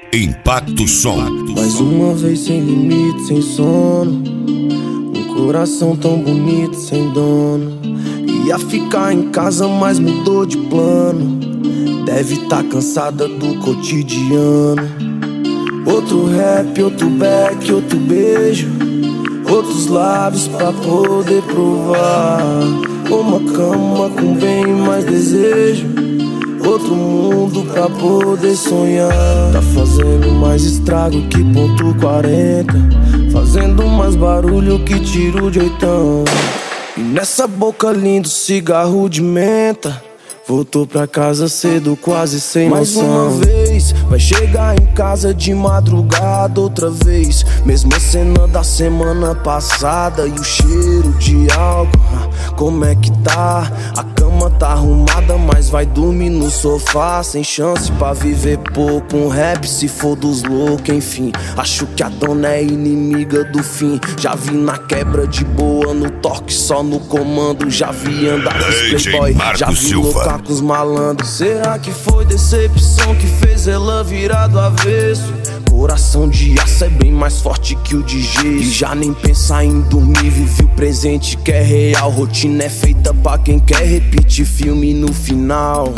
Impacto Som. Mais uma vez sem limite, sem sono. Um coração tão bonito, sem dono. Ia ficar em casa, mas mudou de plano. Deve tá cansada do cotidiano. Outro rap, outro back, outro beijo. Outros lábios pra poder provar. Uma cama com bem mais desejo. Outro mundo pra poder sonhar. Tá fazendo mais estrago que ponto 40. Fazendo mais barulho que tiro de oitão. E nessa boca lindo cigarro de menta. Voltou pra casa cedo, quase sem noção. Mais uma vez, vai chegar em casa de madrugada outra vez. Mesma cena da semana passada. E o cheiro de álcool, como é que tá? A cama tá arrumada, mas vai dormir no sofá. Sem chance pra viver pouco, um rap se for dos loucos, enfim. Acho que a dona é inimiga do fim. Já vi na quebra de boa, no toque só no comando. Já vi andar com os playboy, já vi loucar com os malandros. Será que foi decepção que fez ela virar do avesso? Coração de aço é bem mais forte que o de gesso. E já nem pensar em dormir, vive o presente que é real. Rotina é feita pra quem quer repetir filme no final.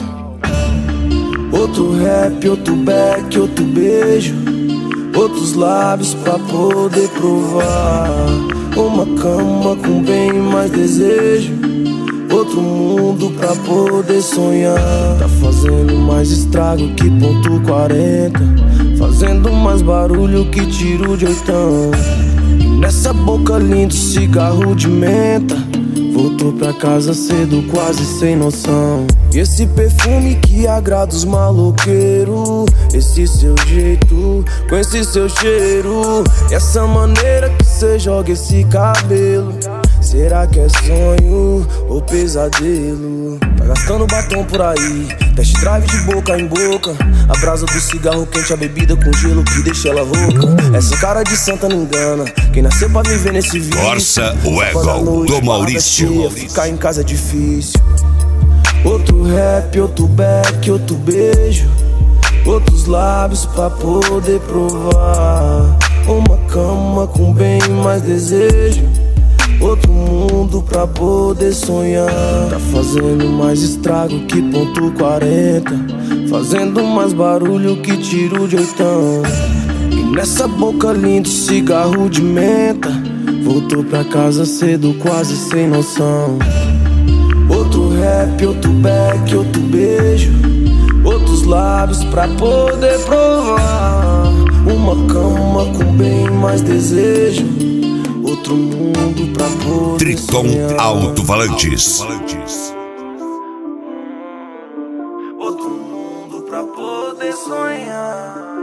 Outro rap, outro back, outro beijo. Outros lábios pra poder provar. Uma cama com bem mais desejo. Outro mundo pra poder sonhar. Tá fazendo mais estrago que ponto 40. Fazendo mais barulho que tiro de oitão. E nessa boca lindo cigarro de menta. Voltou pra casa cedo, quase sem noção. E esse perfume que agrada os maloqueiros. Esse seu jeito, com esse seu cheiro. E essa maneira que cê joga esse cabelo. Será que é sonho ou pesadelo? Tá gastando batom por aí, test drive de boca em boca. A brasa do cigarro quente, a bebida com gelo que deixa ela rouca. Essa cara de santa não engana, quem nasceu pra viver nesse vício. Força o ego do Maurício. Ficar em casa é difícil. Outro rap, outro back, outro beijo. Outros lábios pra poder provar. Uma cama com bem mais desejo. Outro mundo pra poder sonhar. Tá fazendo mais estrago que ponto 40. Fazendo mais barulho que tiro de oitão. E nessa boca lindo cigarro de menta. Voltou pra casa cedo, quase sem noção. Outro rap, outro back, outro beijo. Outros lábios pra poder provar. Uma cama com bem mais desejo. Outro mundo pra poder Triton sonhar. Alto-Falantes. Outro mundo pra poder sonhar.